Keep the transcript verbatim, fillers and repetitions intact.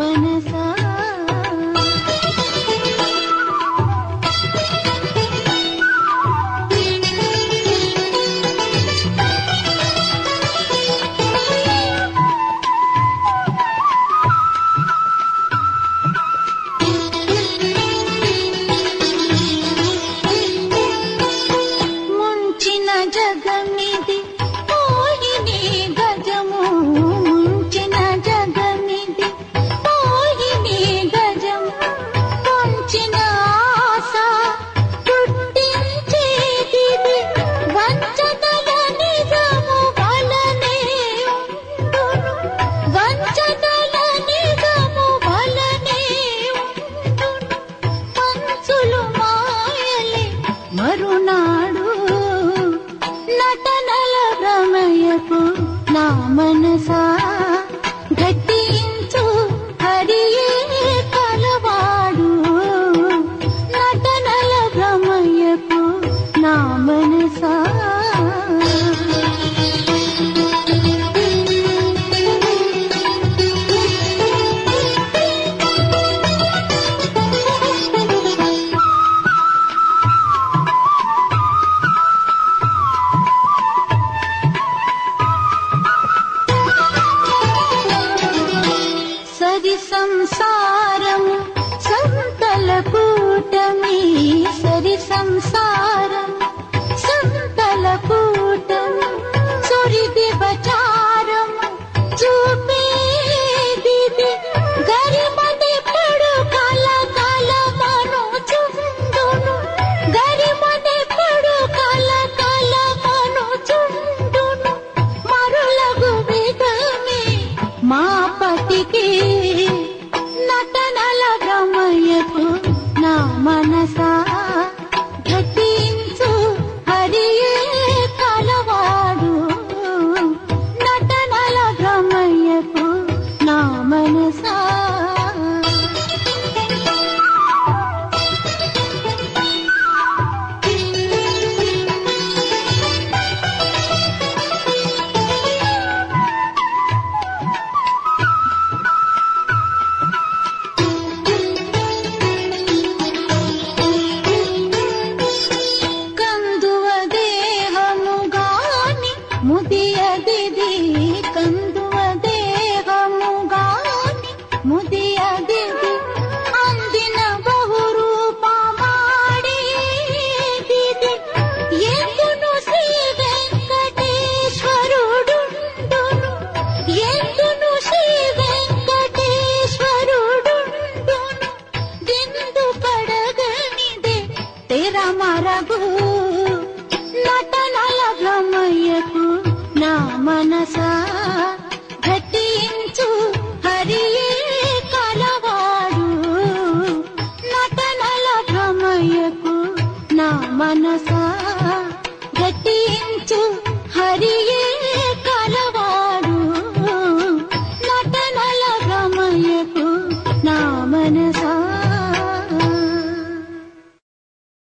మనసా జగమిది పోయిని గజము ముంచిన జగమిది పోయిని గజము ముంచిన ఆశ పుట్టించేది వంచనల నిజము వలనే ఉండును వంచనల నిజము వలనే ఉండును పంచులు మాయలే మరునాడు నటనల భ్రమయకు నా మనసా ఘట్టించు హరియే కలవాడు నటనల భ్రమయకు నా మనసా సరి సంసారము సంతల కూటమి సరి సంసారం సంతల కూటమి సురిది బచారము చూపేది గరిమది పడు కల కల మను చుండును గరిమది పడు కల కల మను చుండును మరులగు విధమే మా పతికి నటనల భ్రమయకు నా మనసా ఘట్టించు హరియే కలవాడు నటనల భ్రమయకు నా మనసా ముదియదిది కందువ దేహము గాని ముదియదిది అందిన బహురూపమాడేది ఎందును శ్రీ వెంకటేశ్వరుడుండును ఎందును శ్రీ వెంకటేశ్వరుడుండును దిందు పడగనిదే తెర మరగు నటనల భ్రమయకు నా మనసా ఘట్టించు హరియే కలవాడు నటనల భ్రమయకు నా మనసా ఘట్టించు హరియే కలవాడు నటనల భ్రమయకు నా మనసా